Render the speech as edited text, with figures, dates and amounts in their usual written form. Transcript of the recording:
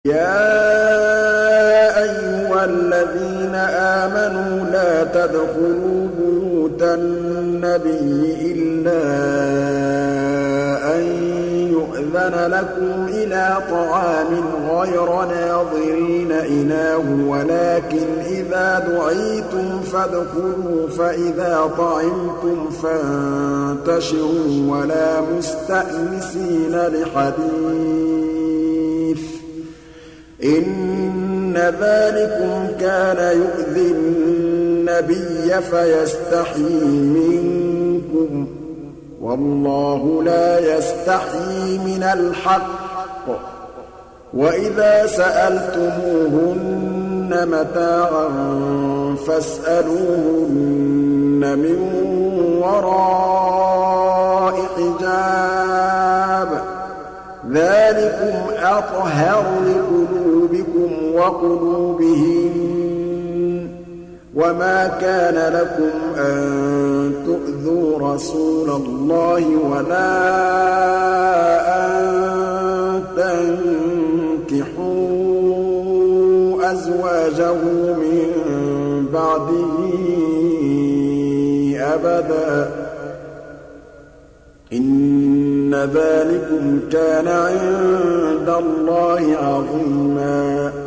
يَا أَيُّهَا الَّذِينَ آمَنُوا لَا تَدْخُلُوا بُيُوتَ النَّبِيِّ إِلَّا أَن يُؤْذَنَ لَكُمْ إِلَىٰ طَعَامٍ غَيْرَ نَاظِرِينَ إِنَاهُ وَلَٰكِنْ إِذَا دُعِيتُمْ فَادْخُلُوا فَإِذَا طَعِمْتُمْ فَانتَشِرُوا وَلَا مُسْتَأْنِسِينَ لِحَدِيثٍ ۚ إِنَّ ذَٰلِكُمْ كَانَ يُؤْذِي النَّبِيَّ فَيَسْتَحْيِي مِنكُمْ ۖ وَاللَّهُ لَا يَسْتَحْيِي مِنَ الْحَقِّ ۚ وَإِذَا سَأَلْتُمُوهُنَّ مَتَاعًا فَاسْأَلُوهُنَّ مِن وَرَاءِ حِجَابٍ ۚ ذَٰلِكُمْ أَطْهَرُ لِقُلُوبِكُمْ وَقُلُوبِهِنَّ ۚ وَمَا كَانَ لَكُمْ أَن تُؤْذُوا رَسُولَ اللَّهِ وَلَا أَن تَنكِحُوا أَزْوَاجَهُ مِن بَعْدِهِ أَبَدًا ۚ إِنَّ ذَٰلِكُمْ كَانَ عِندَ اللَّهِ عَظِيمًا.